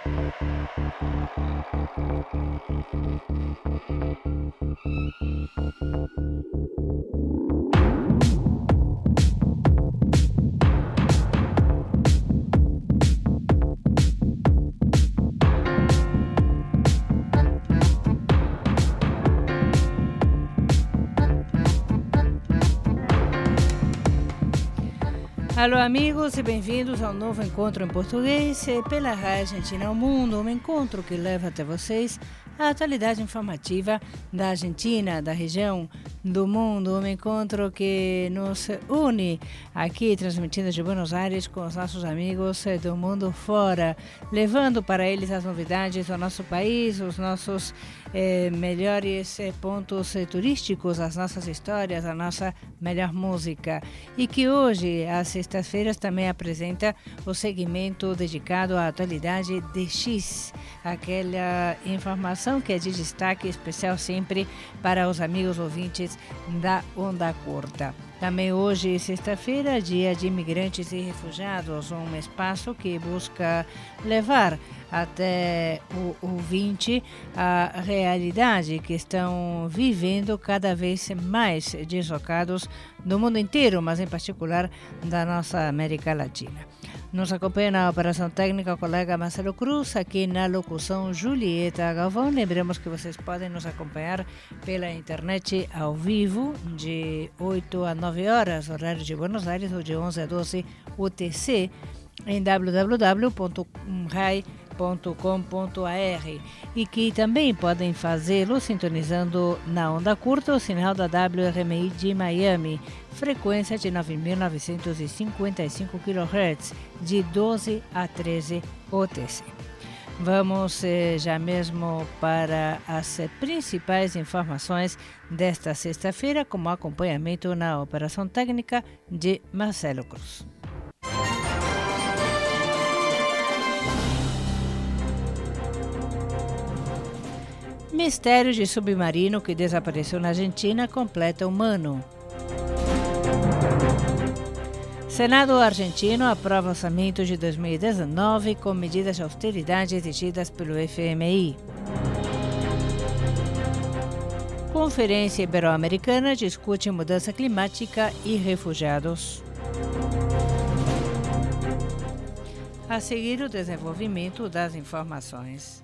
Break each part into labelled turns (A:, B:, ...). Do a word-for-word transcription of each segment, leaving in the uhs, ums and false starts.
A: Alô, amigos, e bem-vindos ao novo encontro em português pela Rádio Argentina ao Mundo, um encontro que leva até vocês a atualidade informativa da Argentina, da região, do mundo, um encontro que nos une aqui, transmitindo de Buenos Aires com os nossos amigos do mundo fora, levando para eles as novidades do nosso país, os nossos eh, melhores eh, pontos eh, turísticos, as nossas histórias, a nossa melhor música. E que hoje, às sextas-feiras, também apresenta o segmento dedicado à atualidade D X, aquela informação que é de destaque especial sempre para os amigos ouvintes da Onda Curta. Também hoje, sexta-feira, dia de imigrantes e refugiados, um espaço que busca levar até o ouvinte a realidade que estão vivendo cada vez mais deslocados do mundo inteiro, mas em particular da nossa América Latina. Nos acompanha na operação técnica o colega Marcelo Cruz, aqui na locução Julieta Galvão. Lembramos que vocês podem nos acompanhar pela internet ao vivo, de oito a nove horas, horário de Buenos Aires, ou de onze a doze U T C, em w w w ponto rai ponto com ponto a r, e que também podem fazê-lo sintonizando na onda curta o sinal da W R M I de Miami, frequência de nove mil novecentos e cinquenta e cinco quilohertz, de doze a treze U T C. Vamos eh, já mesmo para as eh, principais informações desta sexta-feira, como acompanhamento na operação técnica de Marcelo Cruz. Mistério de submarino que desapareceu na Argentina completa um ano. Senado argentino aprova orçamento de dois mil e dezenove com medidas de austeridade exigidas pelo F M I. Conferência Ibero-Americana discute mudança climática e refugiados. A seguir, o desenvolvimento das informações.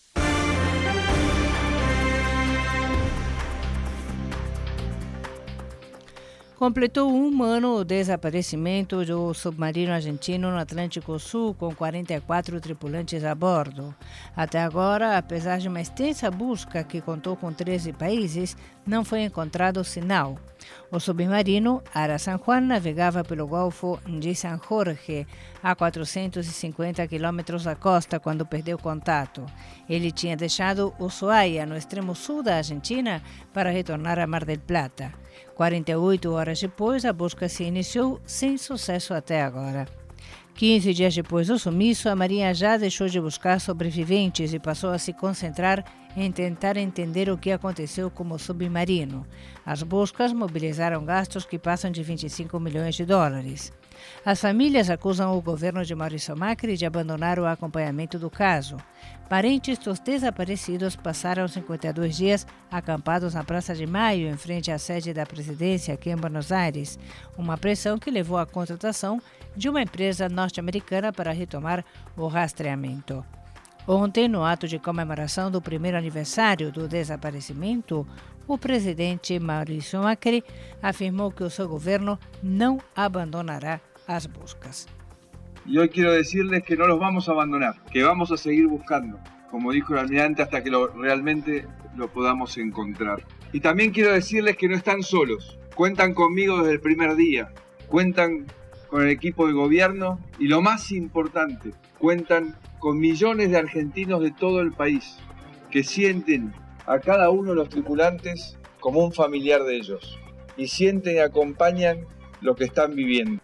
A: Completou um ano o desaparecimento do submarino argentino no Atlântico Sul, com quarenta e quatro tripulantes a bordo. Até agora, apesar de uma extensa busca que contou com treze países, não foi encontrado sinal. O submarino Ara San Juan navegava pelo Golfo de San Jorge, a quatrocentos e cinquenta quilômetros da costa, quando perdeu contato. Ele tinha deixado Ushuaia, no extremo sul da Argentina, para retornar a Mar del Plata. quarenta e oito horas depois, a busca se iniciou sem sucesso até agora. quinze dias depois do sumiço, a Marinha já deixou de buscar sobreviventes e passou a se concentrar em tentar entender o que aconteceu com o submarino. As buscas mobilizaram gastos que passam de vinte e cinco milhões de dólares. As famílias acusam o governo de Maurício Macri de abandonar o acompanhamento do caso. Parentes dos desaparecidos passaram cinquenta e dois dias acampados na Praça de Maio, em frente à sede da presidência aqui em Buenos Aires, uma pressão que levou à contratação de uma empresa norte-americana para retomar o rastreamento. Ontem, no ato de comemoração do primeiro aniversário do desaparecimento, o presidente Maurício Macri afirmou que o seu governo não abandonará as buscas.
B: Y hoy quiero decirles que no los vamos a abandonar, que vamos a seguir buscando, como dijo el almirante, hasta que lo, realmente lo podamos encontrar. Y también quiero decirles que no están solos, cuentan conmigo desde el primer día, cuentan con el equipo de gobierno y lo más importante, cuentan con millones de argentinos de todo el país que sienten a cada uno de los tripulantes como un familiar de ellos y sienten y acompañan lo que están viviendo.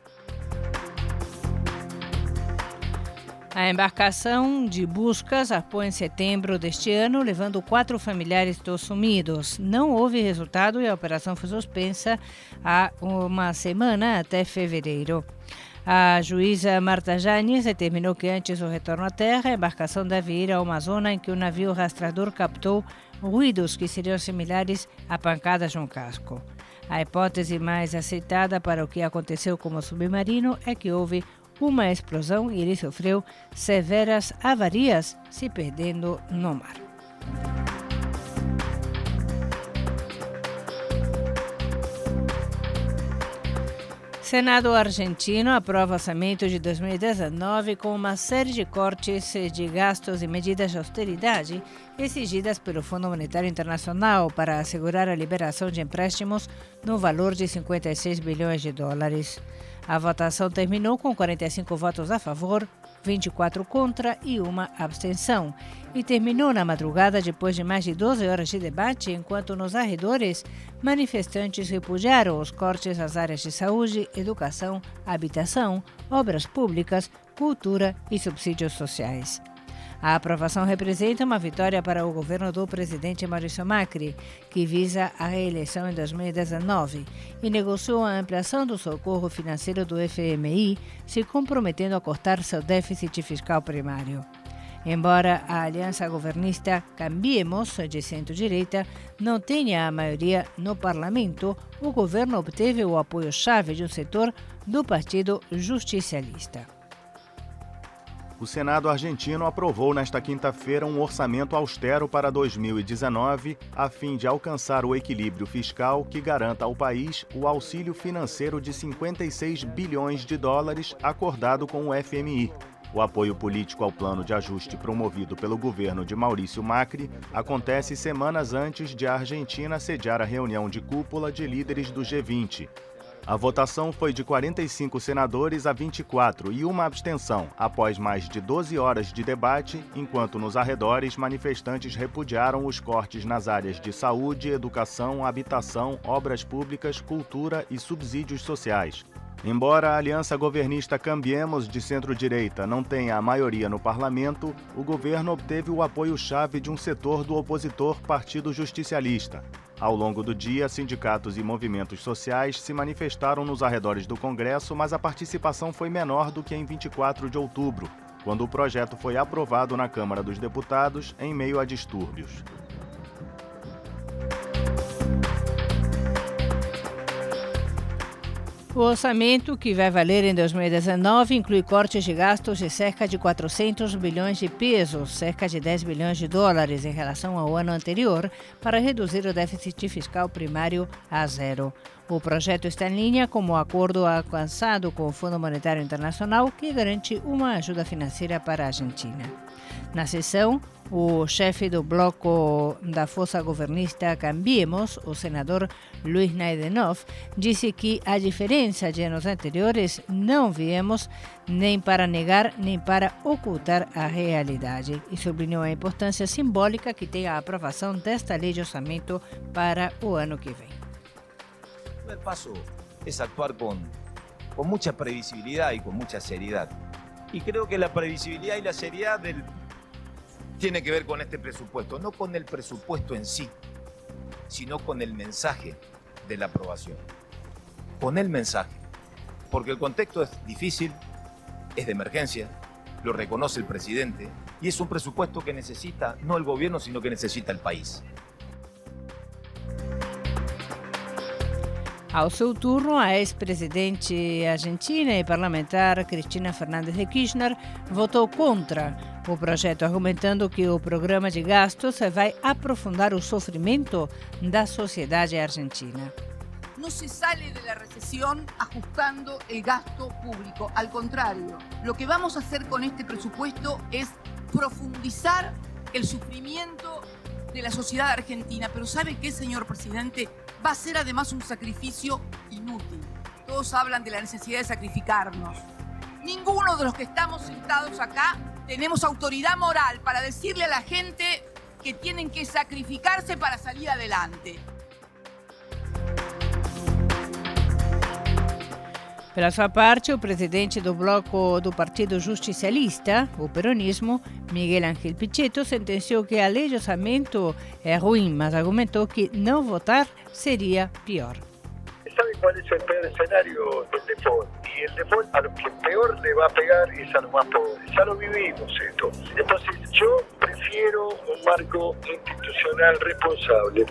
A: A embarcação de buscas arpou em setembro deste ano, levando quatro familiares dos sumidos. Não houve resultado e a operação foi suspensa há uma semana até fevereiro. A juíza Marta Janes determinou que antes do retorno à terra, a embarcação deve ir a uma zona em que o navio rastreador captou ruídos que seriam similares a pancadas de um casco. A hipótese mais aceitada para o que aconteceu com o submarino é que houve uma explosão e ele sofreu severas avarias, se perdendo no mar. Senado argentino aprova orçamento de dois mil e dezenove com uma série de cortes de gastos e medidas de austeridade exigidas pelo Fundo Monetário Internacional para assegurar a liberação de empréstimos no valor de cinquenta e seis bilhões de dólares. A votação terminou com quarenta e cinco votos a favor, vinte e quatro contra e uma abstenção. E terminou na madrugada depois de mais de doze horas de debate, enquanto nos arredores, manifestantes repudiaram os cortes às áreas de saúde, educação, habitação, obras públicas, cultura e subsídios sociais. A aprovação representa uma vitória para o governo do presidente Maurício Macri, que visa a reeleição em dois mil e dezenove, e negociou a ampliação do socorro financeiro do F M I, se comprometendo a cortar seu déficit fiscal primário. Embora a aliança governista Cambiemos, de centro-direita, não tenha a maioria no parlamento, o governo obteve o apoio-chave de um setor do Partido Justicialista.
C: O Senado argentino aprovou nesta quinta-feira um orçamento austero para dois mil e dezenove, a fim de alcançar o equilíbrio fiscal que garanta ao país o auxílio financeiro de cinquenta e seis bilhões de dólares acordado com o F M I. O apoio político ao plano de ajuste promovido pelo governo de Maurício Macri acontece semanas antes de a Argentina sediar a reunião de cúpula de líderes do G vinte. A votação foi de quarenta e cinco senadores a vinte e quatro e uma abstenção, após mais de doze horas de debate, enquanto nos arredores manifestantes repudiaram os cortes nas áreas de saúde, educação, habitação, obras públicas, cultura e subsídios sociais. Embora a aliança governista Cambiemos, de centro-direita, não tenha a maioria no parlamento, o governo obteve o apoio-chave de um setor do opositor Partido Justicialista. Ao longo do dia, sindicatos e movimentos sociais se manifestaram nos arredores do Congresso, mas a participação foi menor do que em vinte e quatro de outubro, quando o projeto foi aprovado na Câmara dos Deputados em meio a distúrbios.
A: O orçamento, que vai valer em dois mil e dezenove, inclui cortes de gastos de cerca de quatrocentos bilhões de pesos, cerca de dez bilhões de dólares em relação ao ano anterior, para reduzir o déficit fiscal primário a zero. O projeto está em linha com o acordo alcançado com o Fundo Monetário Internacional, que garante uma ajuda financeira para a Argentina. Na sessão, o chefe do bloco da força governista Cambiemos, o senador Luiz Naidenov, disse que, a diferença de anos anteriores, não viemos nem para negar nem para ocultar a realidade e sublinhou a importância simbólica que tem a aprovação desta lei de orçamento para o ano que vem.
D: El primer paso es actuar con, con mucha previsibilidad y con mucha seriedad. Y creo que la previsibilidad y la seriedad del, tiene que ver con este presupuesto, no con el presupuesto en sí, sino con el mensaje de la aprobación. Con el mensaje. Porque el contexto es difícil, es de emergencia, lo reconoce el presidente, y es un presupuesto que necesita no el gobierno, sino que necesita el país.
A: Ao seu turno, a ex-presidente argentina e parlamentar Cristina Fernández de Kirchner votou contra o projeto, argumentando que o programa de gastos vai aprofundar o sofrimento da sociedade argentina.
E: No se sale de la recesión ajustando el gasto público. Al contrario, lo que vamos a hacer con este presupuesto es profundizar el sufrimiento de la sociedad argentina. Pero ¿sabe qué, señor presidente? Va a ser además un sacrificio inútil. Todos hablan de la necesidad de sacrificarnos. Ninguno de los que estamos sentados acá tenemos autoridad moral para decirle a la gente que tienen que sacrificarse para salir adelante.
A: Pela sua parte, o presidente do bloco do Partido Justicialista, o peronismo, Miguel Ángel Pichetto, sentenciou que a lei de orçamento é ruim, mas argumentou que não votar seria pior.
F: ¿Sabe cuál es el peor escenario del deporte? y el default a los que peor le va a pegar es a los más pobres. Ya lo vivimos esto. Entonces yo prefiero un marco institucional responsable.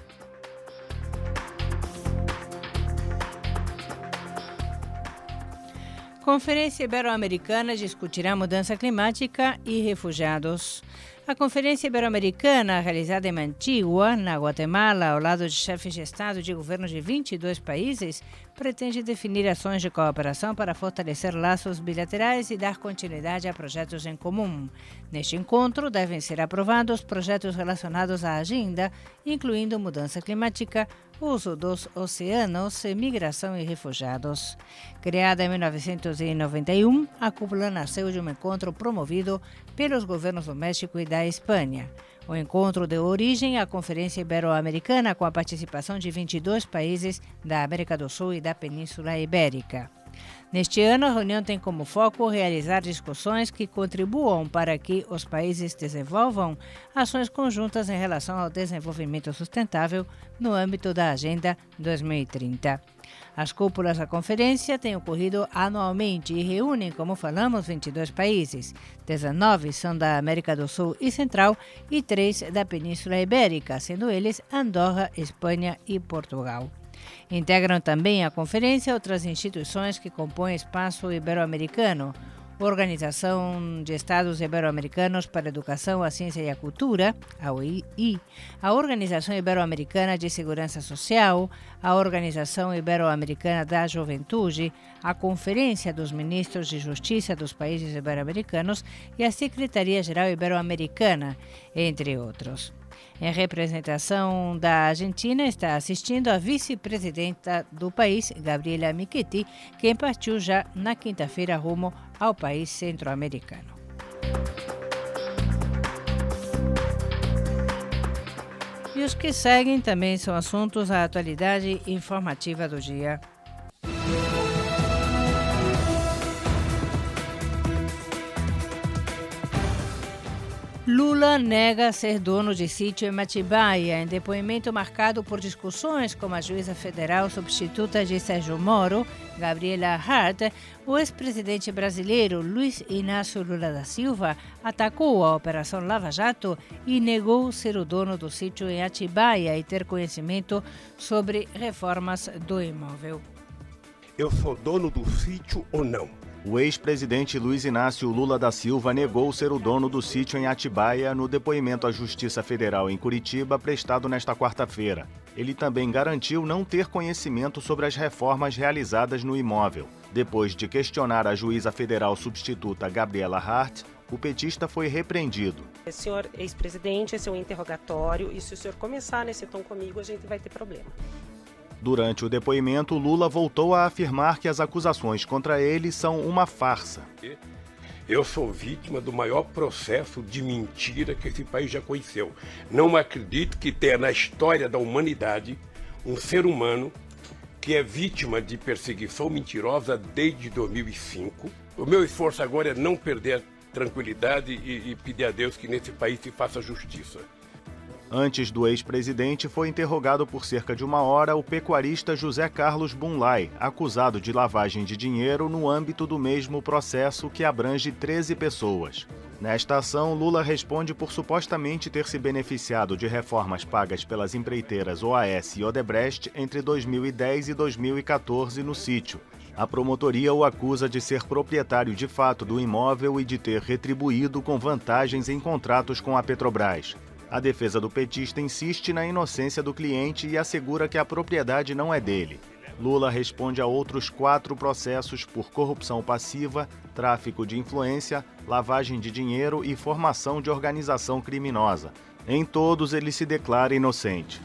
A: Conferência Ibero-Americana discutirá mudança climática e refugiados. A Conferência Ibero-Americana, realizada em Antigua, na Guatemala, ao lado de chefes de Estado de governo de vinte e dois países, pretende definir ações de cooperação para fortalecer laços bilaterais e dar continuidade a projetos em comum. Neste encontro, devem ser aprovados projetos relacionados à agenda, incluindo mudança climática, uso dos oceanos, migração e refugiados. Criada em mil novecentos e noventa e um, a cúpula nasceu de um encontro promovido pelos governos do México e da Espanha. O encontro deu origem à Conferência Ibero-Americana com a participação de vinte e dois países da América do Sul e da Península Ibérica. Neste ano, a reunião tem como foco realizar discussões que contribuam para que os países desenvolvam ações conjuntas em relação ao desenvolvimento sustentável no âmbito da Agenda dois mil e trinta. As cúpulas da conferência têm ocorrido anualmente e reúnem, como falamos, vinte e dois países. dezenove são da América do Sul e Central e três da Península Ibérica, sendo eles Andorra, Espanha e Portugal. Integram também a conferência outras instituições que compõem o Espaço Ibero-Americano, Organização de Estados Ibero-Americanos para a Educação, a Ciência e a Cultura, a O I I, a Organização Ibero-Americana de Segurança Social, a Organização Ibero-Americana da Juventude, a Conferência dos Ministros de Justiça dos Países Ibero-Americanos e a Secretaria-Geral Ibero-Americana, entre outros. Em representação da Argentina, está assistindo a vice-presidenta do país, Gabriela Michetti, que partiu já na quinta-feira rumo ao país centro-americano. E os que seguem também são assuntos da atualidade informativa do dia. Lula nega ser dono de sítio em Atibaia. Em depoimento marcado por discussões com a juíza federal substituta de Sérgio Moro, Gabriela Hart, o ex-presidente brasileiro Luiz Inácio Lula da Silva atacou a Operação Lava Jato e negou ser o dono do sítio em Atibaia e ter conhecimento sobre reformas do imóvel.
G: Eu sou dono do sítio ou não?
C: O ex-presidente Luiz Inácio Lula da Silva negou ser o dono do sítio em Atibaia no depoimento à Justiça Federal em Curitiba prestado nesta quarta-feira. Ele também garantiu não ter conhecimento sobre as reformas realizadas no imóvel. Depois de questionar a juíza federal substituta Gabriela Hart, o petista foi repreendido.
H: Senhor ex-presidente, esse é um interrogatório e se o senhor começar nesse tom comigo, a gente vai ter problema.
C: Durante o depoimento, Lula voltou a afirmar que as acusações contra ele são uma farsa.
G: Eu sou vítima do maior processo de mentira que esse país já conheceu. Não acredito que tenha na história da humanidade um ser humano que é vítima de perseguição mentirosa desde dois mil e cinco. O meu esforço agora é não perder a tranquilidade e, e pedir a Deus que nesse país se faça justiça.
C: Antes do ex-presidente, foi interrogado por cerca de uma hora o pecuarista José Carlos Bunlai, acusado de lavagem de dinheiro no âmbito do mesmo processo que abrange treze pessoas. Nesta ação, Lula responde por supostamente ter se beneficiado de reformas pagas pelas empreiteiras O A S e Odebrecht entre dois mil e dez e dois mil e quatorze no sítio. A promotoria o acusa de ser proprietário de fato do imóvel e de ter retribuído com vantagens em contratos com a Petrobras. A defesa do petista insiste na inocência do cliente e assegura que a propriedade não é dele. Lula responde a outros quatro processos por corrupção passiva, tráfico de influência, lavagem de dinheiro e formação de organização criminosa. Em todos, ele se declara inocente.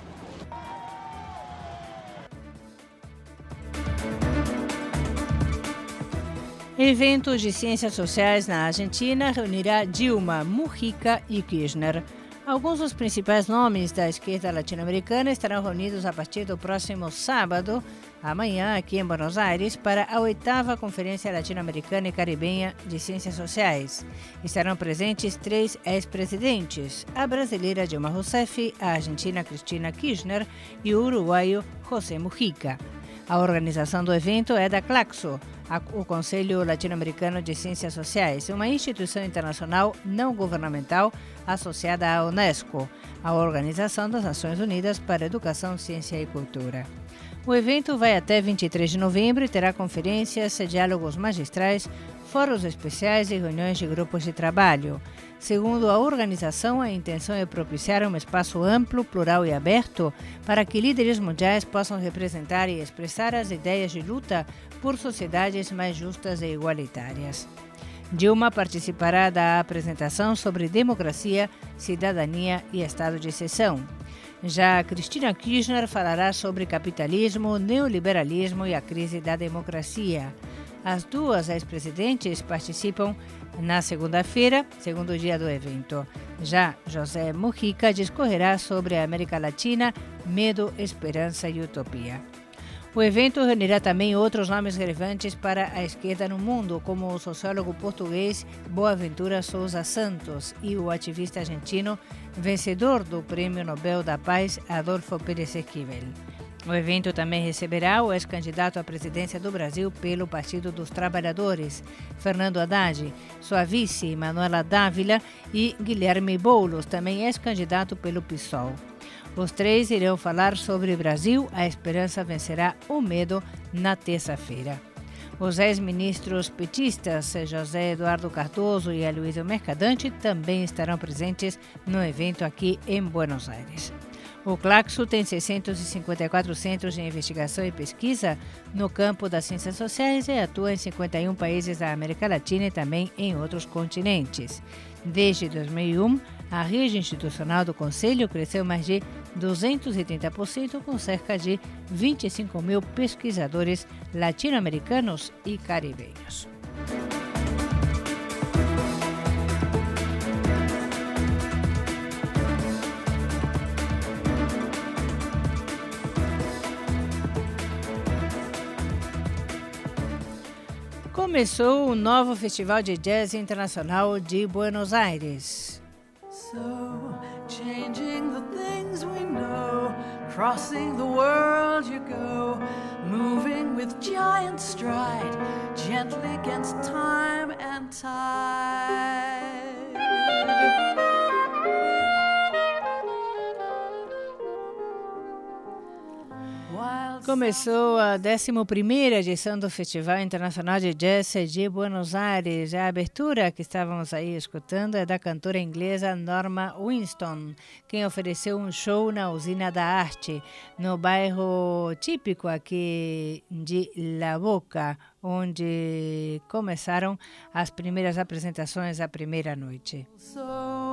A: Evento de Ciências Sociais na Argentina reunirá Dilma, Mujica e Kirchner. Alguns dos principais nomes da esquerda latino-americana estarão reunidos a partir do próximo sábado, amanhã, aqui em Buenos Aires, para a oitava Conferência Latino-Americana e Caribenha de Ciências Sociais. Estarão presentes três ex-presidentes, a brasileira Dilma Rousseff, a argentina Cristina Kirchner e o uruguaio José Mujica. A organização do evento é da CLACSO, o Conselho Latino-Americano de Ciências Sociais, uma instituição internacional não governamental associada à Unesco, a Organização das Nações Unidas para Educação, Ciência e Cultura. O evento vai até vinte e três de novembro e terá conferências, diálogos magistrais, fóruns especiais e reuniões de grupos de trabalho. Segundo a organização, a intenção é propiciar um espaço amplo, plural e aberto para que líderes mundiais possam representar e expressar as ideias de luta por sociedades mais justas e igualitárias. Dilma participará da apresentação sobre democracia, cidadania e estado de exceção. Já Cristina Kirchner falará sobre capitalismo, neoliberalismo e a crise da democracia. As duas ex-presidentes participam na segunda-feira, segundo dia do evento. Já José Mujica discorrerá sobre a América Latina, medo, esperança e utopia. O evento reunirá também outros nomes relevantes para a esquerda no mundo, como o sociólogo português Boaventura Sousa Santos e o ativista argentino, vencedor do Prêmio Nobel da Paz, Adolfo Pérez Esquivel. O evento também receberá o ex-candidato à presidência do Brasil pelo Partido dos Trabalhadores, Fernando Haddad, sua vice, Manuela Dávila, e Guilherme Boulos, também ex-candidato pelo PSOL. Os três irão falar sobre Brasil, a esperança vencerá o medo, na terça-feira. Os ex-ministros petistas José Eduardo Cardoso e Aloysio Mercadante também estarão presentes no evento aqui em Buenos Aires. O CLACSO tem seiscentos e cinquenta e quatro centros de investigação e pesquisa no campo das ciências sociais e atua em cinquenta e um países da América Latina e também em outros continentes. Desde dois mil e um, a rede institucional do Conselho cresceu mais de duzentos e trinta por cento, com cerca de vinte e cinco mil pesquisadores latino-americanos e caribenhos. Começou o novo Festival de Jazz Internacional de Buenos Aires.
I: So, changing the things we know, crossing the world you go, moving with giant stride, gently against time and tide.
A: Começou a décima primeira edição do Festival Internacional de Jazz de Buenos Aires. A abertura que estávamos aí escutando é da cantora inglesa Norma Winston, quem ofereceu um show na Usina da Arte, no bairro típico aqui de La Boca, onde começaram as primeiras apresentações a primeira noite.
I: So,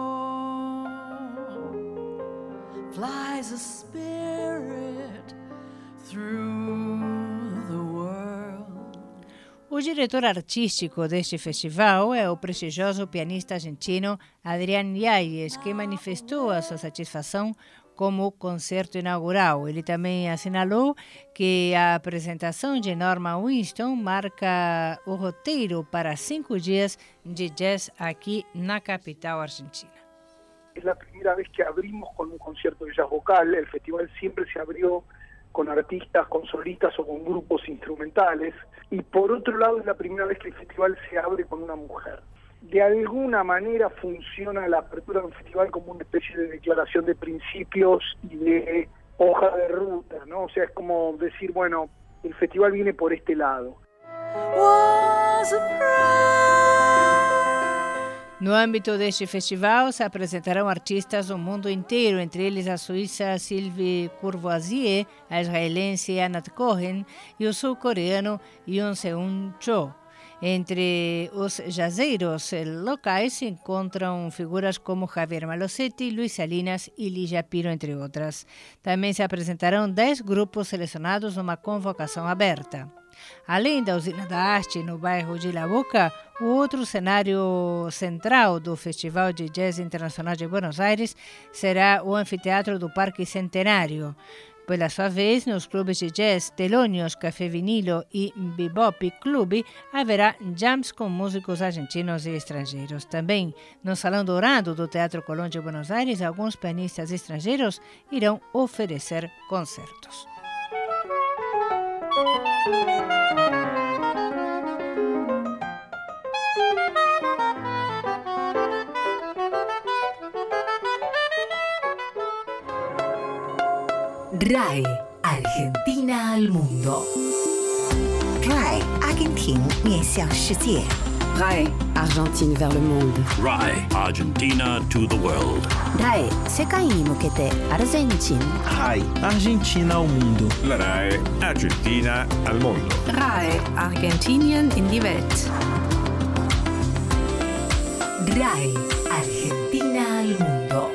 I: flies a spirit through the world.
A: O diretor artístico deste festival é o prestigioso pianista argentino Adrián Yáñez, que manifestou a sua satisfação como o concerto inaugural. Ele também assinalou que a apresentação de Norma Winston marca o roteiro para cinco dias de jazz aqui na capital argentina.
J: Es la primera vez que abrimos con un concierto de jazz vocal. El festival siempre se abrió con artistas, con solistas o con grupos instrumentales. Y por otro lado es la primera vez que el festival se abre con una mujer. De alguna manera funciona la apertura de un festival como una especie de declaración de principios y de hoja de ruta, ¿no? O sea, es como decir, bueno, el festival viene por este lado.
I: Was a prayer.
A: No âmbito deste festival, se apresentarão artistas do mundo inteiro, entre eles a suíça Sylvie Courvoisier, a israelense Anat Cohen e o sul-coreano Yoon Seung Cho. Entre os jazzeiros locais se encontram figuras como Javier Malosetti, Luis Salinas e Lígia Piro, entre outras. Também se apresentarão dez grupos selecionados numa convocação aberta. Além da Usina da Arte, no bairro de La Boca, o outro cenário central do Festival de Jazz Internacional de Buenos Aires será o Anfiteatro do Parque Centenário. Pela sua vez, nos clubes de jazz Telônios, Café Vinilo e Bebop Clube, haverá jams com músicos argentinos e estrangeiros. Também, no Salão Dourado do Teatro Colón de Buenos Aires, alguns pianistas estrangeiros irão oferecer concertos.
K: R A E, Argentina al mundo.
L: R A E, Argentina 面向世界。
M: R A E, Argentine vers le monde.
N: R A E, Argentina to the world.
O: R A E, 世界に向けてアルゼンチン。
P: R A E, Argentina ao mundo.
Q: R A E, Argentina al mundo.
R: R A E, Argentinien in die Welt.
K: R A E, Argentina al mundo.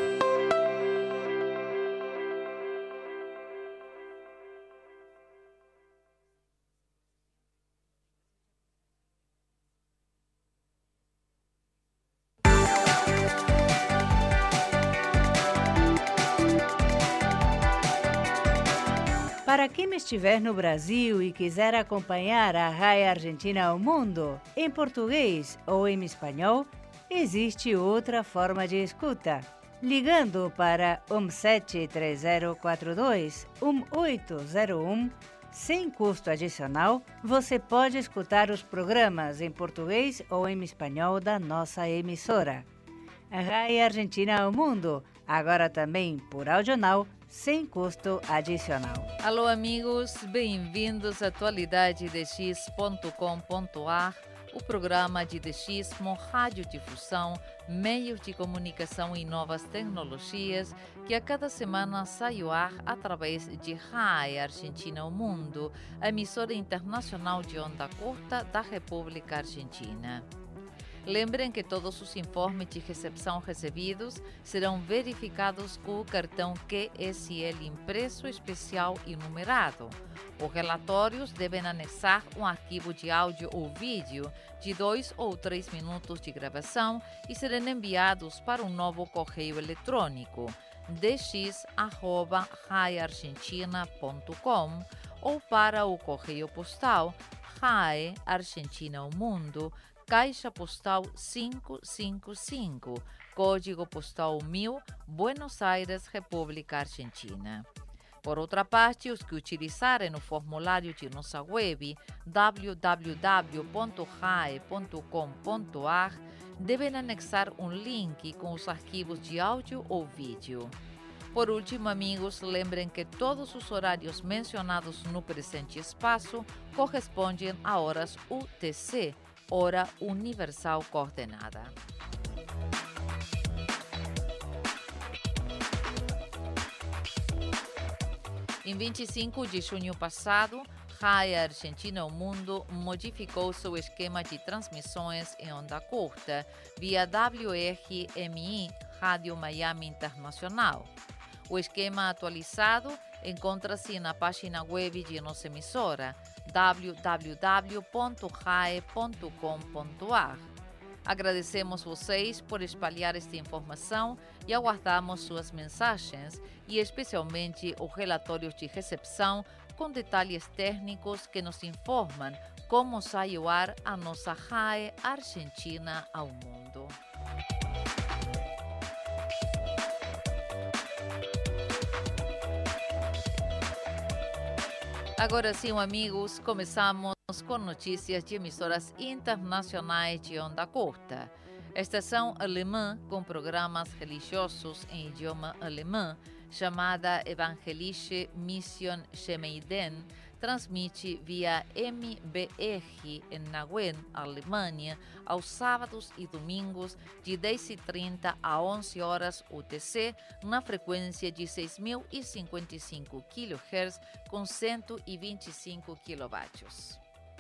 A: Para quem estiver no Brasil e quiser acompanhar a R A E Argentina ao mundo, em português ou em espanhol, existe outra forma de escuta. Ligando para um sete três zero quatro dois um oito zero um, sem custo adicional, você pode escutar os programas em português ou em espanhol da nossa emissora. A R A E Argentina ao mundo, agora também por audional, sem custo adicional.
S: Alô, amigos, bem-vindos à atualidade d x ponto com ponto a r, o programa de Dexismo, radiodifusão, meios de comunicação e novas tecnologias, que a cada semana sai ao ar através de R A E Argentina ao mundo, a emissora internacional de onda curta da República Argentina. Lembrem que todos os informes de recepção recebidos serão verificados com o cartão Q S L impresso especial e numerado. Os relatórios devem anexar um arquivo de áudio ou vídeo de dois ou três minutos de gravação e serão enviados para um novo correio eletrônico d x arroba raeargentina ponto com ou para o correio postal R A E Argentina ao mundo, Caixa Postal quinhentos e cinquenta e cinco, Código Postal mil, Buenos Aires, República Argentina. Por outra parte, os que utilizarem o formulário de nossa web w w w ponto rae ponto com ponto a r devem anexar um link com os arquivos de áudio ou vídeo. Por último, amigos, lembrem que todos os horários mencionados no presente espaço correspondem a horas U T C, Hora Universal Coordenada. Em vinte e cinco de junho passado, R A E Argentina ao mundo modificou seu esquema de transmissões em onda curta via W R M I, Rádio Miami Internacional. O esquema atualizado encontra-se na página web de nossa emissora, w w w ponto rae ponto com ponto a r. Agradecemos vocês por espalhar esta informação e aguardamos suas mensagens e especialmente os relatórios de recepção com detalhes técnicos que nos informam como sai ao ar a nossa R A E Argentina ao mundo. Agora sim, amigos, começamos com notícias de emissoras internacionais de onda curta. Estação alemã com programas religiosos em idioma alemão, chamada Evangelische Mission Gemeiden, transmite via M B R em Nauen, Alemanha, aos sábados e domingos de dez e trinta a onze horas U T C, na frequência de seis mil e cinquenta e cinco quilohertz com cento e vinte e cinco quilowatt.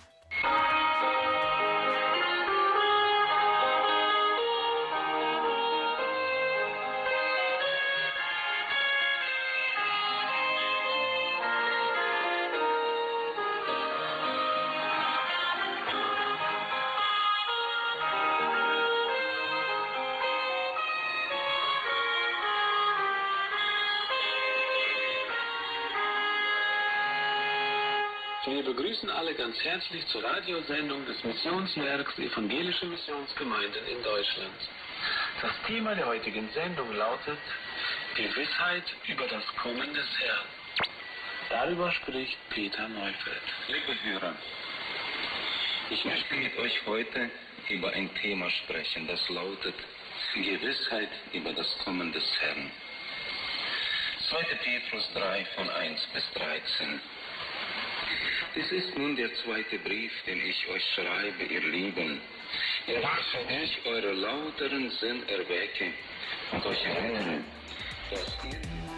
T: Wir begrüßen alle ganz herzlich zur Radiosendung des Missionswerks Evangelische Missionsgemeinden in Deutschland. Das Thema der heutigen Sendung lautet: Die Gewissheit über das Kommen des Herrn. Darüber spricht Peter Neufeld.
U: Liebe Hörer, ich möchte mit euch heute über ein Thema sprechen, das lautet Gewissheit über das Kommen des Herrn. zweiter Petrus drei von eins bis dreizehn. Dies ist nun der zweite Brief, den ich euch schreibe, ihr Lieben. Er wird für euch eure lauteren Sinn erwecken und euch erinnern, dass ihr...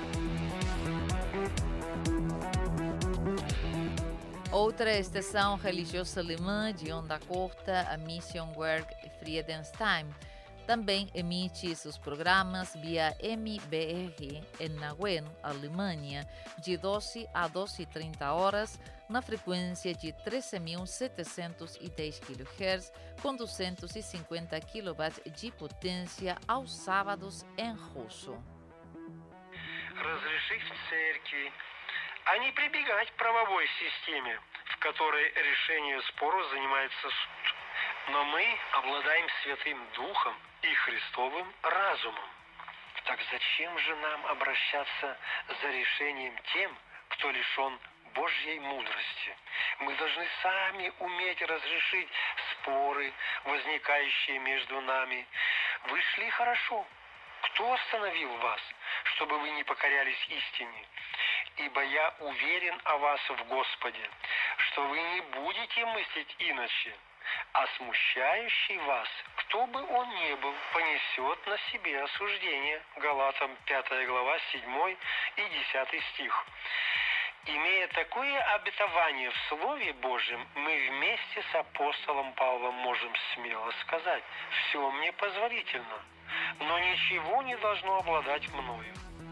S: Outra estação religiosa alemã de onda curta, a Mission Werk Friedenstein, também emite seus programas via M B R em Nauen, Alemanha, de doze a doze e trinta horas, na frequência de treze mil setecentos e dez quilohertz, com duzentos e cinquenta quilowatts de potência aos sábados em russo.
V: Разрешить в церкви, а не прибегать к правовой системе, в которой решение споров занимается суд. Но мы обладаем Святым Духом и Христовым разумом. Так зачем же нам обращаться за решением тем, кто лишен Божьей мудрости? Мы должны сами уметь разрешить споры, возникающие между нами. Вы шли хорошо. Кто остановил вас, чтобы вы не покорялись истине? Ибо я уверен о вас в Господе, что вы не будете мыслить иначе, а смущающий вас, кто бы он ни был, понесет на себе осуждение. Галатам пятая глава, седьмой и десятый стих. Имея такое обетование в Слове Божьем, мы вместе с апостолом Павлом можем смело сказать: «Все мне позволительно, но ничего не должно обладать мною».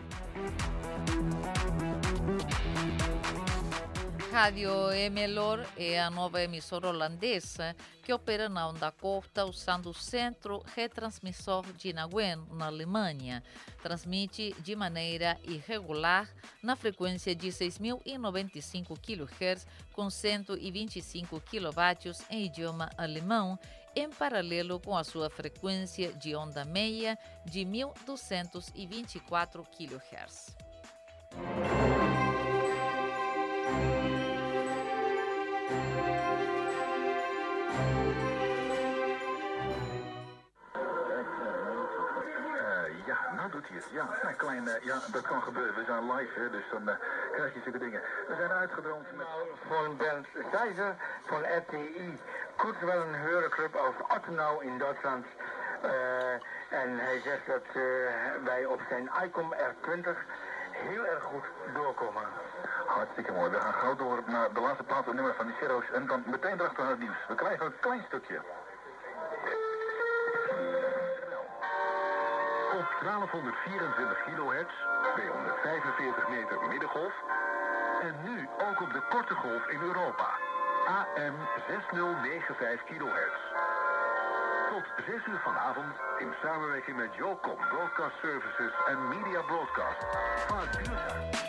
S: Rádio Emelor é a nova emissora holandesa que opera na onda curta usando o centro retransmissor de Nauen, na Alemanha. Transmite de maneira irregular na frequência de seis mil e noventa e cinco quilohertz com cento e vinte e cinco quilowatts em idioma alemão, em paralelo com a sua frequência de onda meia de mil duzentos e vinte e quatro quilohertz.
W: Ja, een klein, uh, ja, dat kan gebeuren. We zijn live, hè, dus dan uh, krijg je zulke dingen. We zijn uitgedroomd met...
X: Van Bernd Steiser van R T I. Kurzwell, een horenclub uit Ottenau in Duitsland. Uh, en hij zegt dat uh, wij op zijn ICOM R twintig heel erg goed doorkomen.
W: Hartstikke mooi. We gaan gauw door naar de laatste plaats, het nummer van die Zero's. En dan meteen erachter naar het nieuws. We krijgen een klein stukje. Op twaalfhonderdvierentwintig kilohertz, tweehonderdvijfenveertig meter middengolf. En nu ook op de korte golf in Europa. A M zestig vijfennegentig kilohertz. Tot zes uur vanavond in samenwerking met Jocom Broadcast Services en Media Broadcast. Van het duurzaam.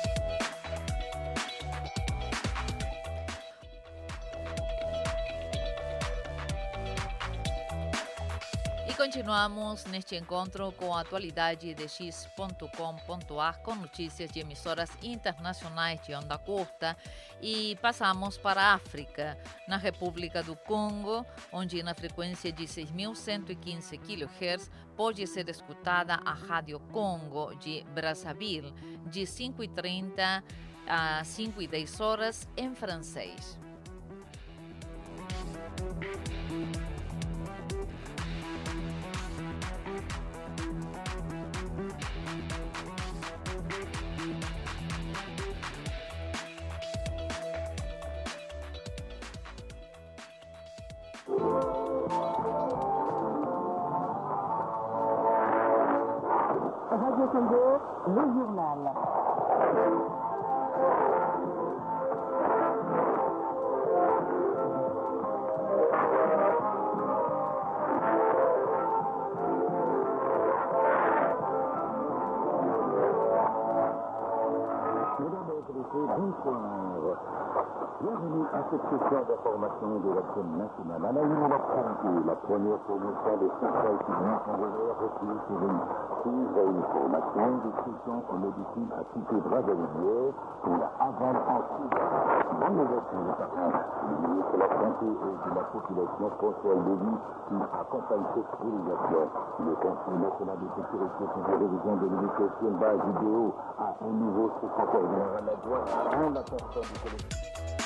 S: E continuamos neste encontro com a atualidade de x ponto com ponto a r com notícias de emissoras internacionais de onda curta e passamos para a África, na República do Congo, onde na frequência de seis mil cento e quinze quilohertz pode ser escutada a Rádio Congo de Brazzaville, de cinco e trinta a cinco e dez horas em francês.
Y: Radio Congo, le journal.
B: bonsoir. Bienvenue à cette session d'information de la chaîne nationale. Alain Marcanti, la première promotion des centres étudiants congolais reçue sur une prise d'information discussion en médecine à cité brasilienne pour la avant-ensuite. Bonne nouvelle pour les parents. Le ministre de la Santé et de la Population, François Lévy, qui accompagne cette réalisation. Le Conseil national de sécurité pour la révision de l'éducation base vidéo à un nouveau secrétaire général adjoint en la personne du collectif.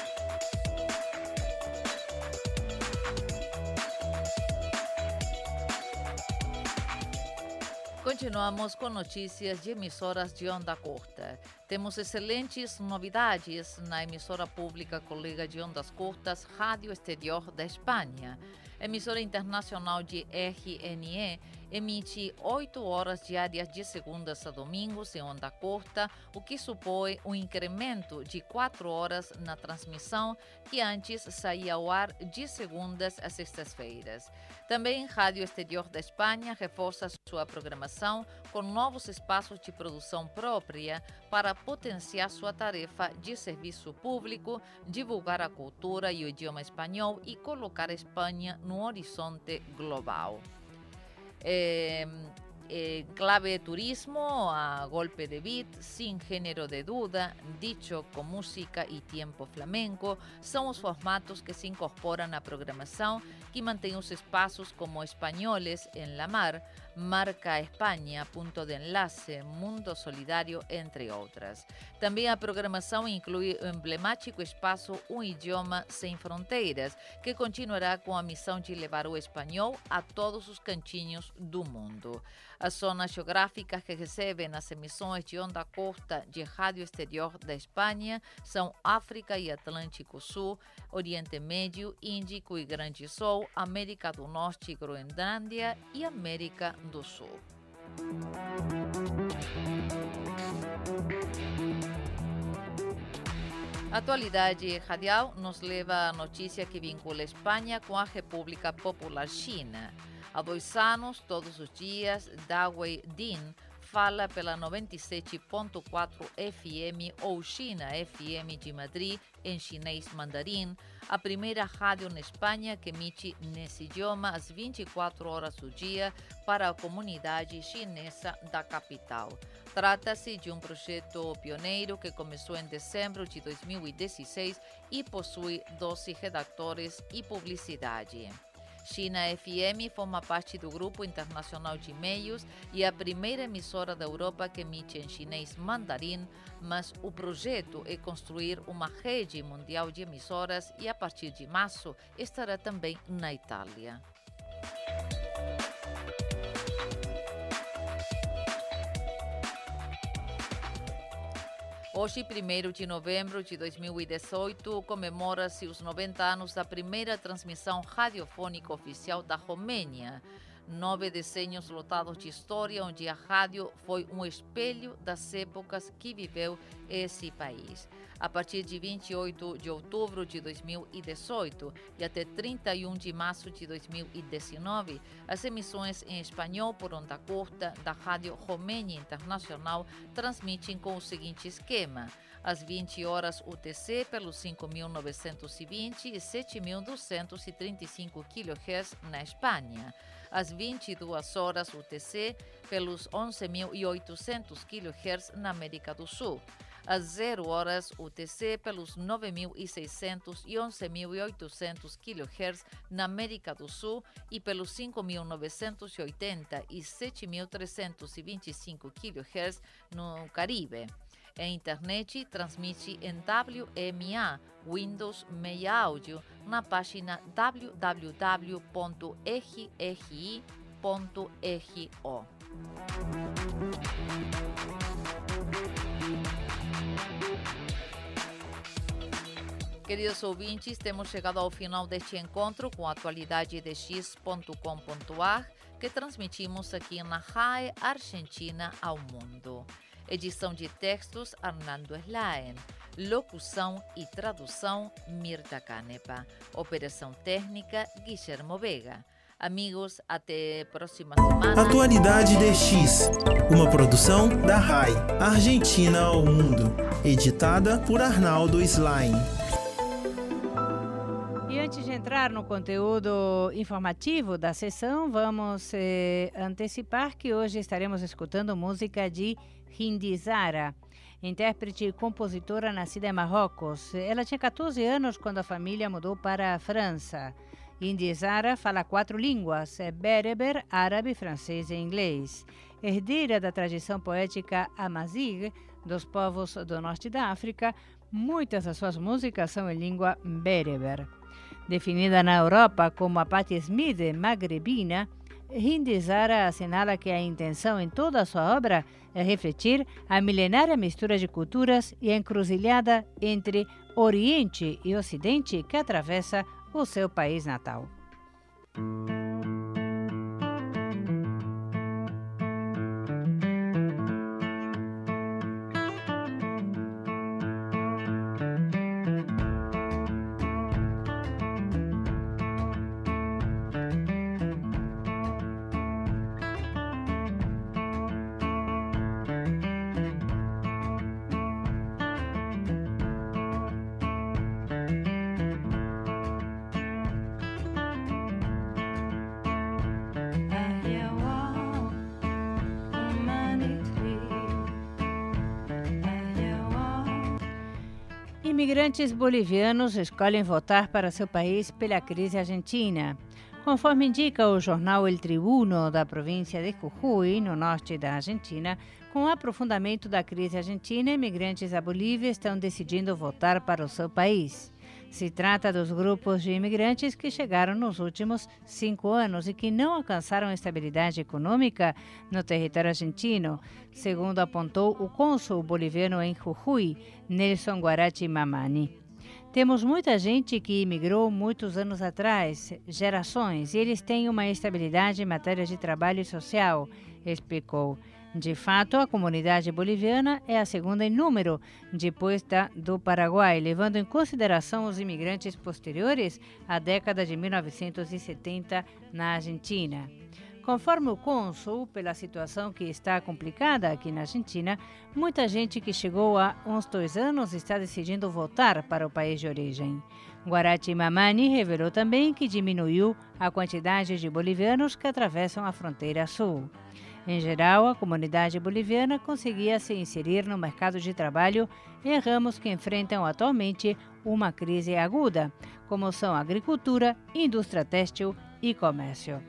S: Continuamos com notícias de emissoras de onda curta. Temos excelentes novidades na emissora pública colega de ondas curtas Rádio Exterior da Espanha. Emissora internacional de R N E emite oito horas diárias de segundas a domingos em onda curta, o que supõe um incremento de quatro horas na transmissão, que antes saía ao ar de segundas a sextas-feiras. Também Rádio Exterior da Espanha reforça sua programação com novos espaços de produção própria para potenciar sua tarefa de serviço público, divulgar a cultura e o idioma espanhol e colocar a Espanha no horizonte global. Eh, eh, clave turismo a golpe de beat, sin género de duda, dicho con música y tiempo flamenco, são os formatos que se incorporam na programação, que mantém os espaços como Espanholes en la Mar, Marca Espanha, Punto de Enlace, Mundo Solidário, entre outras. Também a programação inclui o emblemático espaço Um Idioma Sem Fronteiras, que continuará com a missão de levar o espanhol a todos os cantinhos do mundo. As zonas geográficas que recebem as emissões de onda curta de Rádio Exterior da Espanha são África e Atlântico Sul, Oriente Médio, Índico e Grande Sul, América do Norte e Groenlândia e América do Sul. A atualidade radial nos leva à notícia que vincula a Espanha com a República Popular China. Há dois anos, todos os dias, Dawei Din fala pela noventa e sete ponto quatro F M ou China F M de Madrid, em chinês mandarim, a primeira rádio na Espanha que emite nesse idioma às vinte e quatro horas do dia para a comunidade chinesa da capital. Trata-se de um projeto pioneiro que começou em dezembro de dois mil e dezesseis e possui doze redatores e publicidade. China F M forma parte do Grupo Internacional de Meios e é a primeira emissora da Europa que emite em chinês mandarim, mas o projeto é construir uma rede mundial de emissoras e a partir de março estará também na Itália. Hoje, primeiro de novembro de dois mil e dezoito, comemora-se os noventa anos da primeira transmissão radiofônica oficial da Romênia. Nove decenhos lotados de história, onde a rádio foi um espelho das épocas que viveu esse país. A partir de vinte e oito de outubro de dois mil e dezoito e até trinta e um de março de dois mil e dezenove, as emissões em espanhol por onda curta da Rádio Romênia Internacional transmitem com o seguinte esquema: às vinte horas U T C pelos cinco mil novecentos e vinte e sete mil duzentos e trinta e cinco quilohertz na Espanha, às vinte e duas horas U T C pelos onze mil e oitocentos quilohertz na América do Sul, às zero horas U T C pelos nove mil e seiscentos e onze mil e oitocentos quilohertz na América do Sul e pelos cinco mil novecentos e oitenta e sete mil trezentos e vinte e cinco quilohertz no Caribe. A internet transmite em W M A, Windows Meia Áudio, na página w w w ponto r r i ponto r o. Queridos ouvintes, temos chegado ao final deste encontro com a atualidade de x ponto com ponto a r, que transmitimos aqui na R A E Argentina ao Mundo. Edição de textos, Arnaldo Slaen. Locução e tradução, Mirta Canepa. Operação técnica, Guillermo Vega. Amigos, até a próxima semana.
P: Atualidade D X. Uma produção da R A I, Argentina ao Mundo, editada por Arnaldo Slain.
A: E antes de entrar no conteúdo informativo da sessão, vamos eh, antecipar que hoje estaremos escutando música de Hindi Zara, intérprete e compositora nascida em Marrocos. Ela tinha catorze anos quando a família mudou para a França. Hindi Zara fala quatro línguas, é béreber, árabe, francês e inglês. Herdeira da tradição poética amazigh dos povos do norte da África, muitas das suas músicas são em língua béreber. Definida na Europa como a Patti Smith magrebina, Hindi Zara assinala que a intenção em toda a sua obra é refletir a milenária mistura de culturas e a encruzilhada entre Oriente e Ocidente que atravessa o seu país natal. Imigrantes bolivianos escolhem voltar para seu país pela crise argentina. Conforme indica o jornal El Tribuno da província de Jujuy, no norte da Argentina, com o aprofundamento da crise argentina, imigrantes da Bolívia estão decidindo voltar para o seu país. Se trata dos grupos de imigrantes que chegaram nos últimos cinco anos e que não alcançaram estabilidade econômica no território argentino, segundo apontou o cônsul boliviano em Jujuy, Nelson Guarachi Mamani. Temos muita gente que imigrou muitos anos atrás, gerações, e eles têm uma estabilidade em matéria de trabalho e social, explicou. De fato, a comunidade boliviana é a segunda em número, depois da do Paraguai, levando em consideração os imigrantes posteriores à década de mil novecentos e setenta na Argentina. Conforme o cônsul, pela situação que está complicada aqui na Argentina, muita gente que chegou há uns dois anos está decidindo voltar para o país de origem. Guarachi Mamani revelou também que diminuiu a quantidade de bolivianos que atravessam a fronteira sul. Em geral, a comunidade boliviana conseguia se inserir no mercado de trabalho em ramos que enfrentam atualmente uma crise aguda, como são agricultura, indústria têxtil e comércio.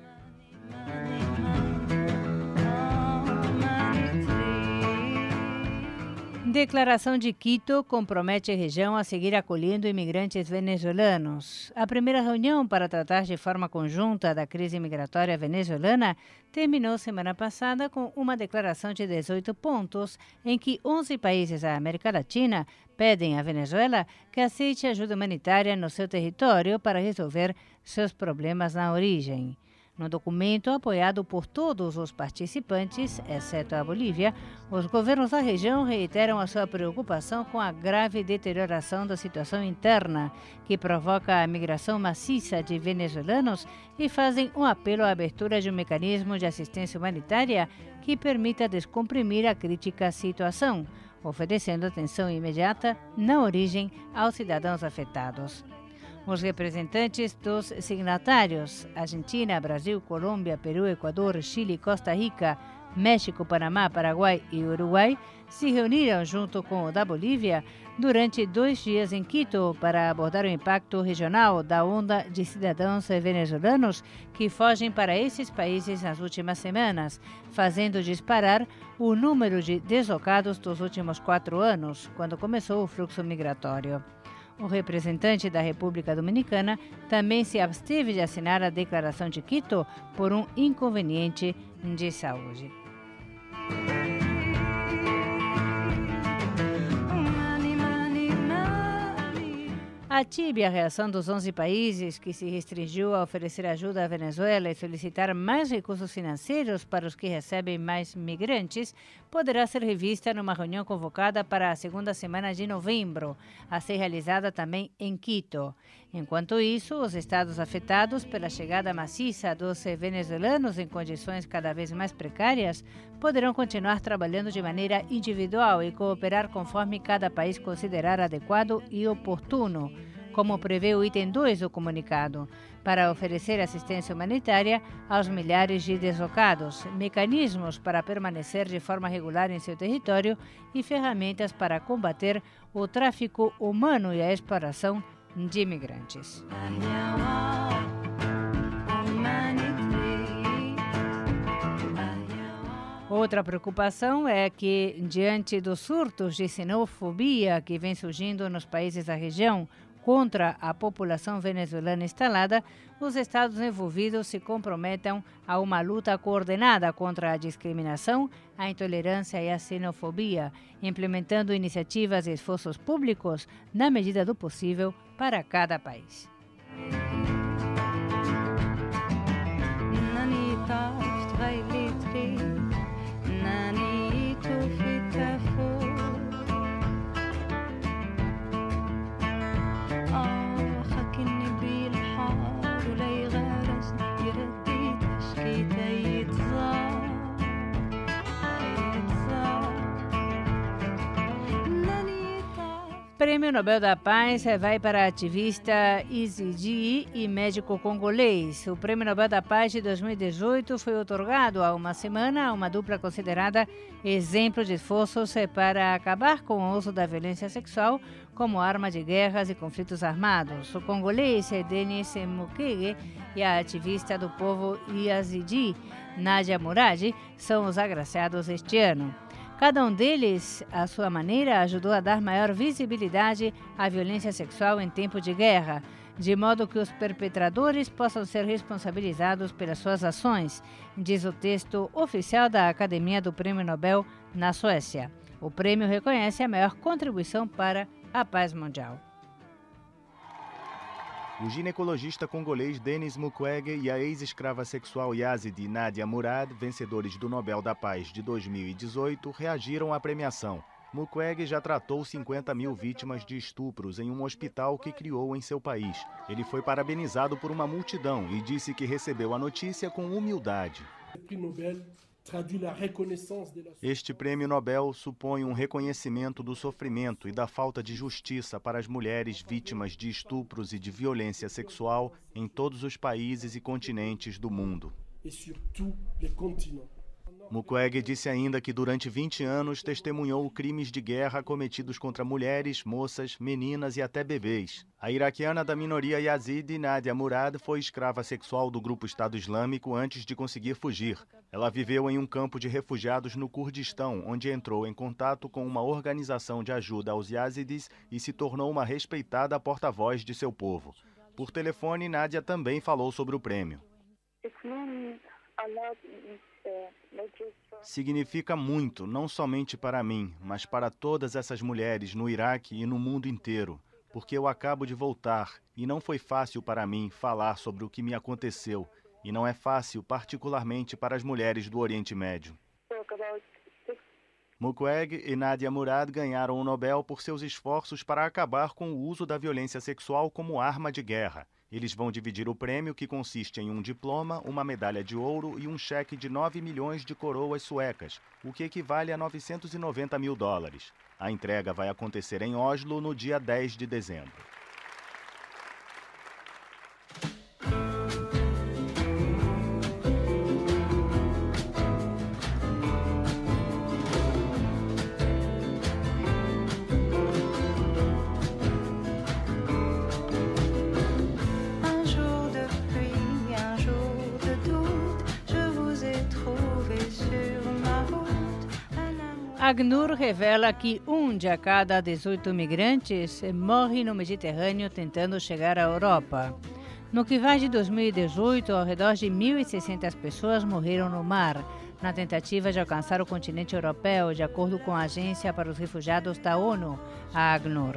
A: Declaração de Quito compromete a região a seguir acolhendo imigrantes venezuelanos. A primeira reunião para tratar de forma conjunta da crise migratória venezuelana terminou semana passada com uma declaração de dezoito pontos, em que onze países da América Latina pedem à Venezuela que aceite ajuda humanitária no seu território para resolver seus problemas na origem. No documento, apoiado por todos os participantes, exceto a Bolívia, os governos da região reiteram a sua preocupação com a grave deterioração da situação interna, que provoca a migração maciça de venezuelanos, e fazem um apelo à abertura de um mecanismo de assistência humanitária que permita descomprimir a crítica situação, oferecendo atenção imediata na origem aos cidadãos afetados. Os representantes dos signatários, Argentina, Brasil, Colômbia, Peru, Equador, Chile, Costa Rica, México, Panamá, Paraguai e Uruguai, se reuniram junto com o da Bolívia durante dois dias em Quito para abordar o impacto regional da onda de cidadãos venezuelanos que fogem para esses países nas últimas semanas, fazendo disparar o número de deslocados dos últimos quatro anos, quando começou o fluxo migratório. O representante da República Dominicana também se absteve de assinar a Declaração de Quito por um inconveniente de saúde. A A tíbia reação dos onze países que se restringiu a oferecer ajuda à Venezuela e solicitar mais recursos financeiros para os que recebem mais migrantes poderá ser revista numa reunião convocada para a segunda semana de novembro, a ser realizada também em Quito. Enquanto isso, os estados afetados pela chegada maciça dos venezuelanos em condições cada vez mais precárias poderão continuar trabalhando de maneira individual e cooperar conforme cada país considerar adequado e oportuno, como prevê o item dois do comunicado, para oferecer assistência humanitária aos milhares de deslocados, mecanismos para permanecer de forma regular em seu território e ferramentas para combater o tráfico humano e a exploração de imigrantes. Outra preocupação é que, diante dos surtos de xenofobia que vem surgindo nos países da região contra a população venezuelana instalada, os estados envolvidos se comprometam a uma luta coordenada contra a discriminação, a intolerância e a xenofobia, implementando iniciativas e esforços públicos na medida do possível para cada país. Prêmio Nobel da Paz vai para a ativista Yazidi e médico congolês. O Prêmio Nobel da Paz de dois mil e dezoito foi otorgado há uma semana a uma dupla considerada exemplo de esforços para acabar com o uso da violência sexual como arma de guerras e conflitos armados. O congolês Denis Mukwege e a ativista do povo Yazidi, Nadia Murad, são os agraciados este ano. Cada um deles, à sua maneira, ajudou a dar maior visibilidade à violência sexual em tempo de guerra, de modo que os perpetradores possam ser responsabilizados pelas suas ações, diz o texto oficial da Academia do Prêmio Nobel na Suécia. O prêmio reconhece a maior contribuição para a paz mundial.
C: O ginecologista congolês Denis Mukwege e a ex-escrava sexual Yazidi Nadia Murad, vencedores do Nobel da Paz de dois mil e dezoito, reagiram à premiação. Mukwege já tratou cinquenta mil vítimas de estupros em um hospital que criou em seu país. Ele foi parabenizado por uma multidão e disse que recebeu a notícia com humildade. Este prêmio Nobel supõe um reconhecimento do sofrimento e da falta de justiça para as mulheres vítimas de estupros e de violência sexual em todos os países e continentes do mundo. Mukwege disse ainda que durante vinte anos testemunhou crimes de guerra cometidos contra mulheres, moças, meninas e até bebês. A iraquiana da minoria Yazidi, Nadia Murad, foi escrava sexual do grupo Estado Islâmico antes de conseguir fugir. Ela viveu em um campo de refugiados no Kurdistão, onde entrou em contato com uma organização de ajuda aos Yazidis e se tornou uma respeitada porta-voz de seu povo. Por telefone, Nadia também falou sobre o prêmio. Significa muito, não somente para mim, mas para todas essas mulheres no Iraque e no mundo inteiro, porque eu acabo de voltar e não foi fácil para mim falar sobre o que me aconteceu, e não é fácil, particularmente para as mulheres do Oriente Médio. Mukwege e Nadia Murad ganharam o Nobel por seus esforços para acabar com o uso da violência sexual como arma de guerra. Eles vão dividir o prêmio, que consiste em um diploma, uma medalha de ouro e um cheque de nove milhões de coroas suecas, o que equivale a novecentos e noventa mil dólares. A entrega vai acontecer em Oslo no dia dez de dezembro.
A: ACNUR revela que um de a cada dezoito migrantes morre no Mediterrâneo tentando chegar à Europa. No que vai de dois mil e dezoito, ao redor de mil e seiscentas pessoas morreram no mar, na tentativa de alcançar o continente europeu, de acordo com a Agência para os Refugiados da ONU, a ACNUR.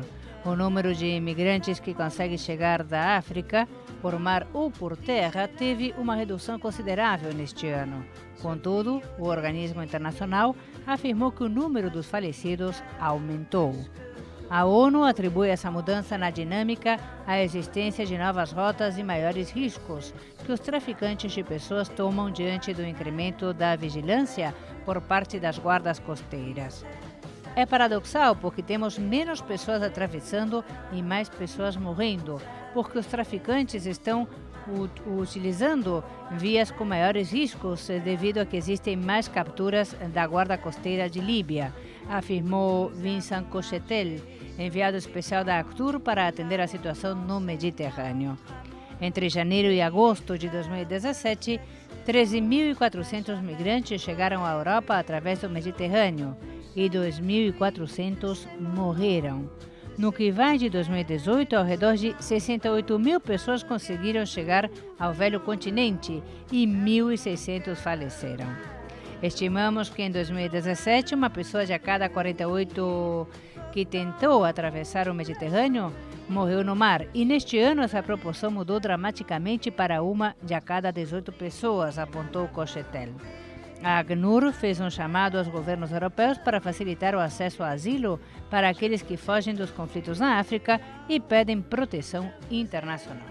A: O número de imigrantes que conseguem chegar da África por mar ou por terra teve uma redução considerável neste ano. Contudo, o organismo internacional afirmou que o número dos falecidos aumentou. A ONU atribui essa mudança na dinâmica à existência de novas rotas e maiores riscos que os traficantes de pessoas tomam diante do incremento da vigilância por parte das guardas costeiras. É paradoxal porque temos menos pessoas atravessando e mais pessoas morrendo, porque os traficantes estão utilizando vias com maiores riscos devido a que existem mais capturas da guarda costeira de Líbia, afirmou Vincent Cochetel, enviado especial da Actur para atender a situação no Mediterrâneo. Entre janeiro e agosto de dois mil e dezessete, treze mil e quatrocentos migrantes chegaram à Europa através do Mediterrâneo e dois mil e quatrocentos morreram. No que vai de dois mil e dezoito, ao redor de sessenta e oito mil pessoas conseguiram chegar ao velho continente e mil e seiscentos faleceram. Estimamos que em dois mil e dezessete, uma pessoa de a cada quarenta e oito que tentou atravessar o Mediterrâneo morreu no mar. E neste ano, essa proporção mudou dramaticamente para uma de a cada dezoito pessoas, apontou Cochetel. A Acnur fez um chamado aos governos europeus para facilitar o acesso ao asilo para aqueles que fogem dos conflitos na África e pedem proteção internacional.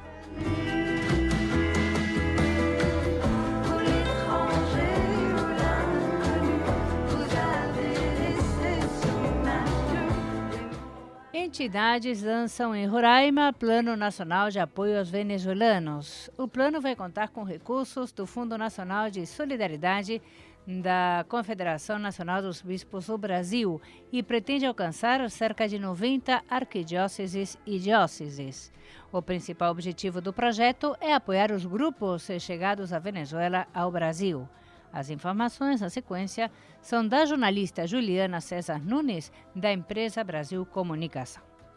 A: Entidades lançam em Roraima Plano Nacional de Apoio aos Venezuelanos. O plano vai contar com recursos do Fundo Nacional de Solidariedade da Confederação Nacional dos Bispos do Brasil e pretende alcançar cerca de noventa arquidióceses e dióceses. O principal objetivo do projeto é apoiar os grupos chegados à Venezuela ao Brasil. As informações, na sequência, são da jornalista Juliana César Nunes, da empresa Brasil Comunicação.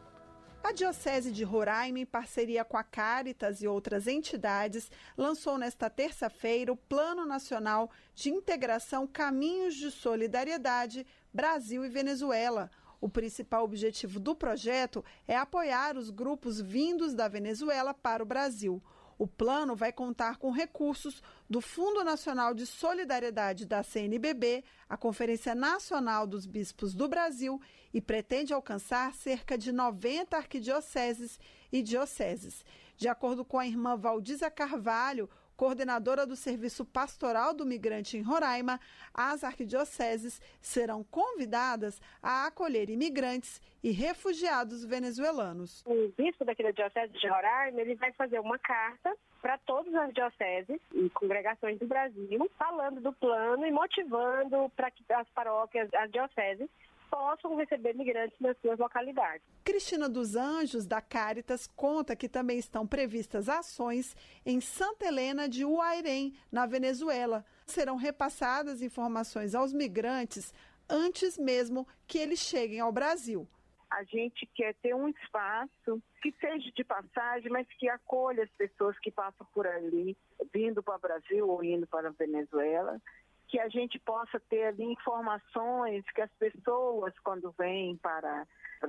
D: A Diocese de Roraima, em parceria com a Caritas e outras entidades, lançou nesta terça-feira o Plano Nacional de Integração Caminhos de Solidariedade Brasil e Venezuela. O principal objetivo do projeto é apoiar os grupos vindos da Venezuela para o Brasil. O plano vai contar com recursos do Fundo Nacional de Solidariedade da C N B B, a Conferência Nacional dos Bispos do Brasil, e pretende alcançar cerca de noventa arquidioceses e dioceses. De acordo com a irmã Valdísia Carvalho, coordenadora do Serviço Pastoral do Migrante em Roraima, as arquidioceses serão convidadas a acolher imigrantes e refugiados venezuelanos.
E: O bispo daqui da Diocese de Roraima, ele vai fazer uma carta para todas as dioceses e congregações do Brasil, falando do plano e motivando para que as paróquias, as dioceses, possam receber migrantes nas suas localidades.
D: Cristina dos Anjos, da Caritas, conta que também estão previstas ações em Santa Helena de Uairém, na Venezuela. Serão repassadas informações aos migrantes antes mesmo que eles cheguem ao Brasil.
F: A gente quer ter um espaço que seja de passagem, mas que acolha as pessoas que passam por ali, vindo para o Brasil ou indo para a Venezuela, que a gente possa ter ali informações que as pessoas, quando vêm para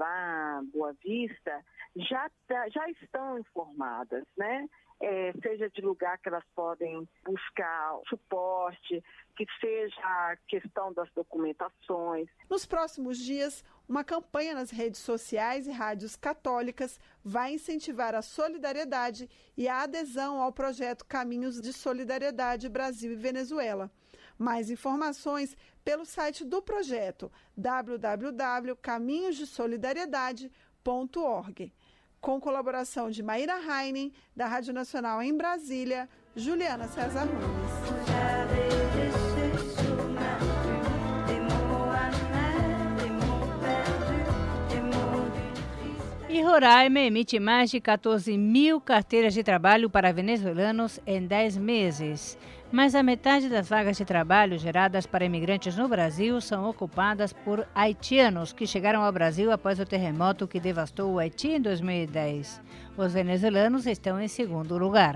F: lá, Boa Vista, já, já estão informadas, né? É, seja de lugar que elas podem buscar suporte, que seja a questão das documentações.
D: Nos próximos dias, uma campanha nas redes sociais e rádios católicas vai incentivar a solidariedade e a adesão ao projeto Caminhos de Solidariedade Brasil e Venezuela. Mais informações pelo site do projeto w w w ponto caminhos de solidariedade ponto org. Com colaboração de Maíra Heinen, da Rádio Nacional em Brasília, Juliana César Nunes.
A: E Roraima emite mais de quatorze mil carteiras de trabalho para venezuelanos em dez meses. Mais da metade das vagas de trabalho geradas para imigrantes no Brasil são ocupadas por haitianos que chegaram ao Brasil após o terremoto que devastou o Haiti em dois mil e dez. Os venezuelanos estão em segundo lugar.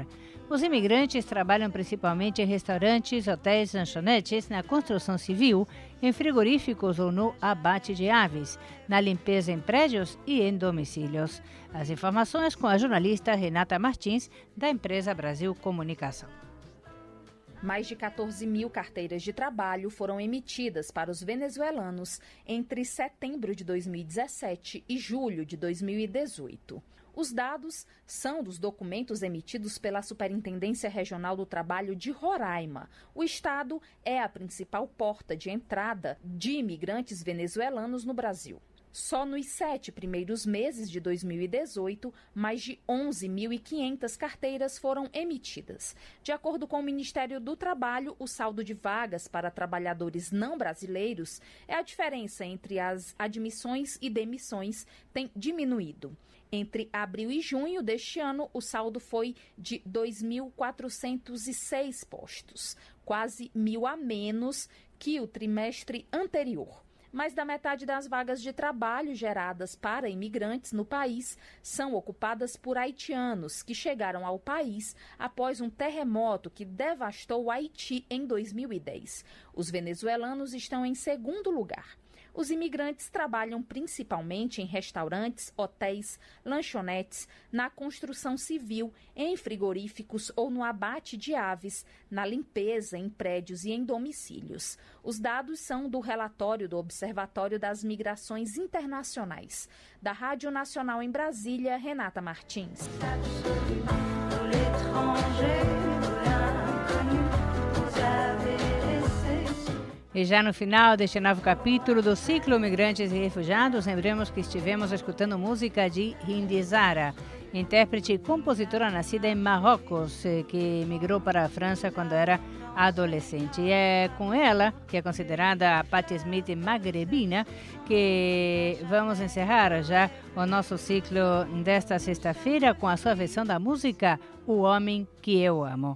A: Os imigrantes trabalham principalmente em restaurantes, hotéis, lanchonetes, na construção civil, em frigoríficos ou no abate de aves, na limpeza em prédios e em domicílios. As informações com a jornalista Renata Martins, da empresa Brasil Comunicação.
G: Mais de quatorze mil carteiras de trabalho foram emitidas para os venezuelanos entre setembro de dois mil e dezessete e julho de dois mil e dezoito. Os dados são dos documentos emitidos pela Superintendência Regional do Trabalho de Roraima. O estado é a principal porta de entrada de imigrantes venezuelanos no Brasil. Só nos sete primeiros meses de dois mil e dezoito, mais de onze mil e quinhentas carteiras foram emitidas. De acordo com o Ministério do Trabalho, o saldo de vagas para trabalhadores não brasileiros é a diferença entre as admissões e demissões tem diminuído. Entre abril e junho deste ano, o saldo foi de dois mil quatrocentos e seis postos, quase mil a menos que o trimestre anterior. Mais da metade das vagas de trabalho geradas para imigrantes no país são ocupadas por haitianos que chegaram ao país após um terremoto que devastou o Haiti em dois mil e dez. Os venezuelanos estão em segundo lugar. Os imigrantes trabalham principalmente em restaurantes, hotéis, lanchonetes, na construção civil, em frigoríficos ou no abate de aves, na limpeza em prédios e em domicílios. Os dados são do relatório do Observatório das Migrações Internacionais. Da Rádio Nacional em Brasília, Renata Martins.
A: E já no final deste novo capítulo do ciclo Migrantes e Refugiados, lembramos que estivemos escutando música de Hindi Zara, intérprete e compositora nascida em Marrocos, que migrou para a França quando era adolescente. E é com ela, que é considerada a Patti Smith magrebina, que vamos encerrar já o nosso ciclo desta sexta-feira com a sua versão da música O Homem que Eu Amo.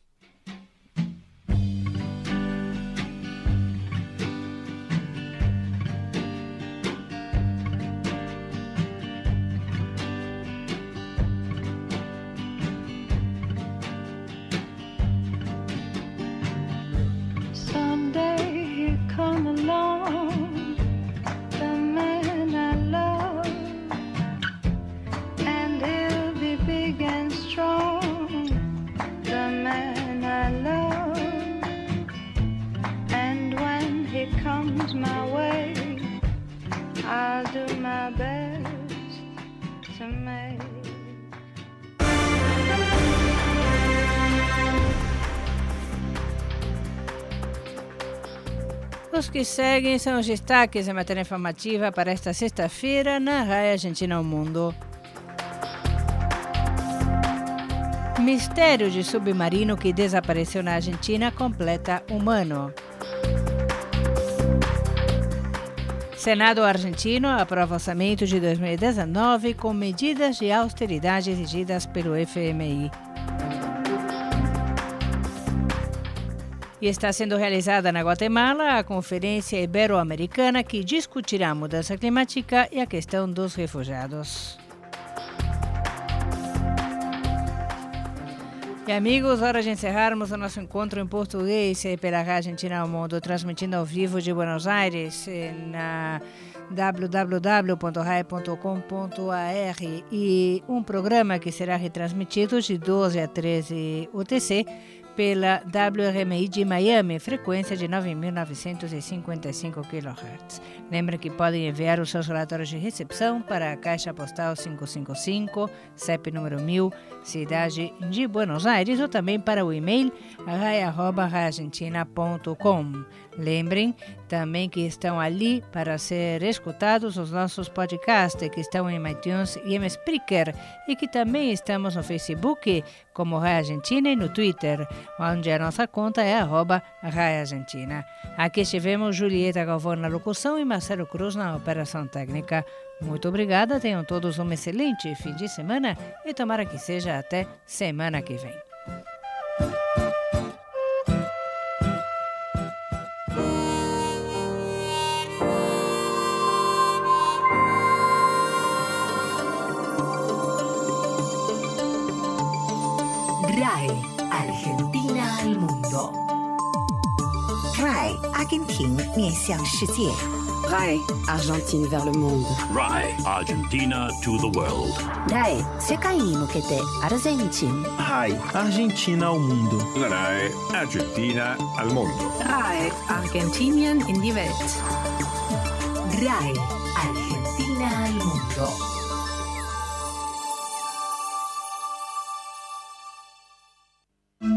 A: Os que seguem são os destaques da matéria informativa para esta sexta-feira na Rádio Argentina ao Mundo. Mistério de submarino que desapareceu na Argentina completa um ano. Senado argentino aprova orçamento de dois mil e dezenove com medidas de austeridade exigidas pelo F M I. E está sendo realizada na Guatemala a Conferência Ibero-Americana que discutirá a mudança climática e a questão dos refugiados. E amigos, hora de encerrarmos o nosso encontro em português pela Rádio Argentina ao Mundo, transmitindo ao vivo de Buenos Aires na w w w ponto rai ponto com ponto a r e um programa que será retransmitido de doze a treze U T C pela W R M I de Miami, frequência de nove mil novecentos e cinquenta e cinco quilohertz. Lembre que podem enviar os seus relatórios de recepção para a Caixa Postal quinhentos e cinquenta e cinco, C E P número mil, cidade de Buenos Aires, ou também para o e-mail rai arroba rai argentina ponto com. Lembrem também que estão ali para ser escutados os nossos podcasts que estão em iTunes e em Spreaker e que também estamos no Facebook como Rai Argentina e no Twitter, onde a nossa conta é arroba Rai Argentina. Aqui estivemos Julieta Galvão na locução e Marcelo Cruz na operação técnica. Muito obrigada, tenham todos um excelente fim de semana e tomara que seja até semana que vem.
K: R A E Argentine 面向世界。
O: R A I Argentine vers le monde.
N: R A I Argentina to the world.
O: R A I 世界に向けてアルゼンチン。
P: R A I Argentina ao mundo.
Q: R A I Argentina al mundo.
R: R A I Argentinien in die Welt.
K: R A I Argentina al mundo.